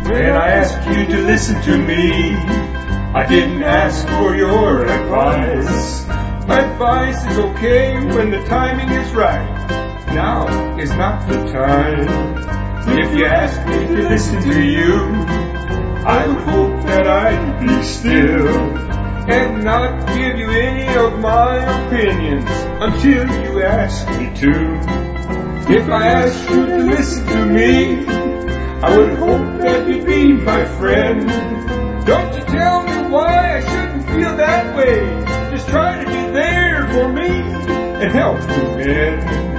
When I asked you to listen to me, I didn't ask for your advice. Advice is okay when the timing is right. Now is not the time. If you asked me to listen to you, I would hope that I'd be still and not give you any of my opinions until you ask me to. If I asked you to listen to me, I would hope that you'd be my friend. Don't you tell me why I shouldn't feel that way. Just try to be there for me and help me mend.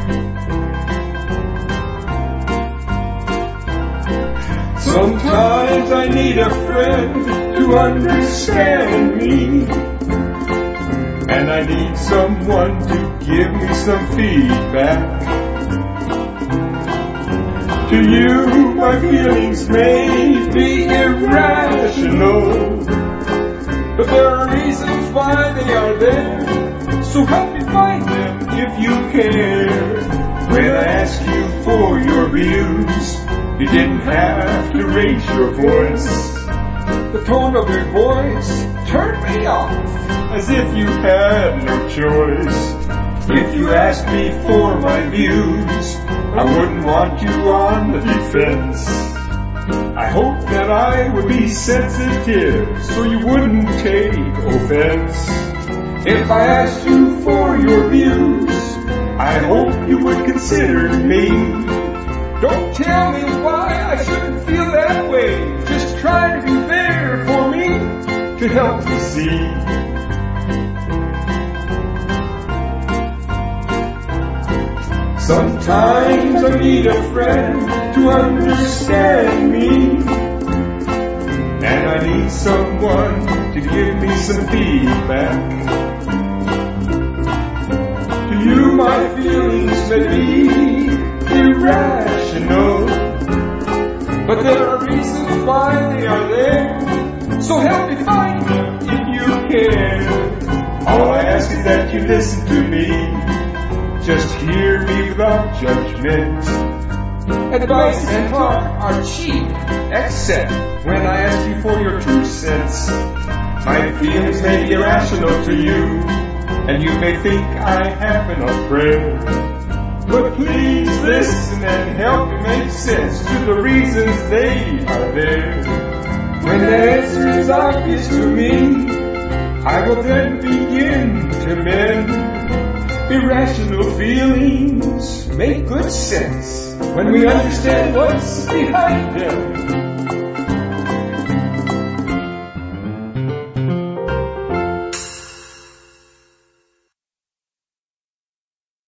Sometimes I need a friend to understand me, and I need someone to give me some feedback. To you, my feelings may be irrational, but there are reasons why they are there, so help me find them if you care. When I ask you for your views, you didn't have to raise your voice. The tone of your voice turned me off, as if you had no choice. If you asked me for my views, I wouldn't want you on the defense. I hope that I would be sensitive, so you wouldn't take offense. If I asked you for your views, I hope you would consider me. Don't tell me why I shouldn't feel that way. Just try to be there for me to help me see. Sometimes I need a friend to understand me, and I need someone to give me some feedback. To you, my feelings may be irrational, but there are reasons why they are there, so help me find them if you care. All I ask is that you listen to me, just hear me without judgment. Advice and talk are cheap, except when I ask you for your 2 cents. My feelings may be irrational to you, and you may think I haven't a prayer. But please listen and help me make sense to the reasons they are there. When the answer is obvious to me, I will then begin to mend. Irrational feelings make good sense when we understand what's behind them.